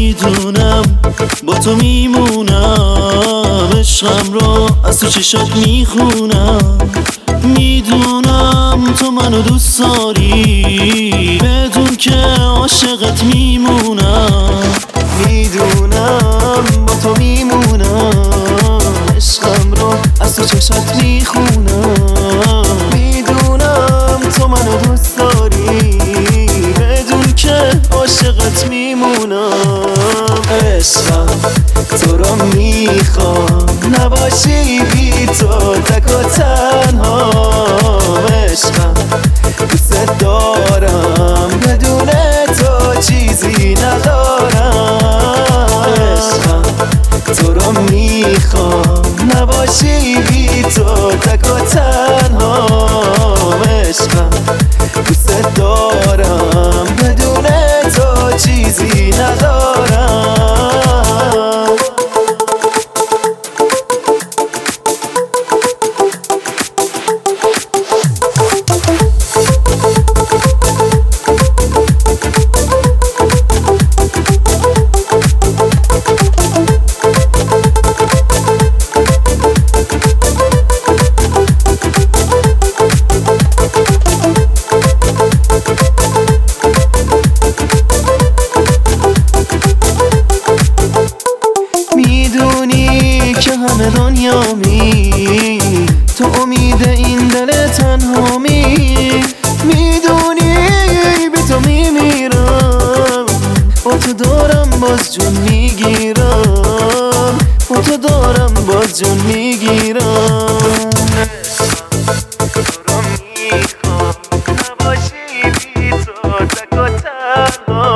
میدونم با تو میمونم، عشقم رو از تو چشات میخونم. میدونم تو منو دوست داری، بدون که عاشقت میمونم. میدونم با تو میمونم، عشقم رو از تو چشات میخونم. میدونم تو منو دوست داری، بدون که عاشقت میمونم. عشقم تو رو میخوام، نباشی بی تو تک و تنها. عشقم دوست دارم، بدون تو چیزی ندارم. عشقم تو رو میخوام، نباشی بی تو تک و تنها. عشقم دوست دارم، بدون تو چیزی ندارم. میدونی که همه دنیامی، تو امید این دل تنهامی. میدونی بی تو میمیرم، با تو دارم باز جون میگیرم، با تو دارم باز جون میگیرم. تو رو میخوام، نباشی بی تو تک و تنها.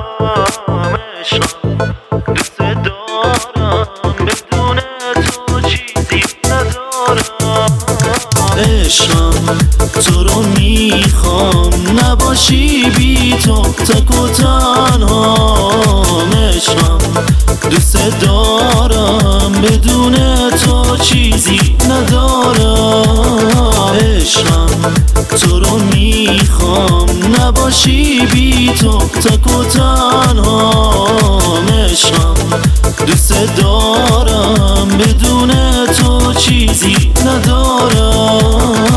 دوست دارم، بدون تو چیزی ندارم. عشقم تو رو میخوام، نباشی بی تو تک و تنها. عشقم دوست دارم، بدون تو چیزی ندارم. عشقم تو رو میخوام، نباشی بی تو تک و تنها. عشقم دوست دارم، بدون تو چیزی ندارم.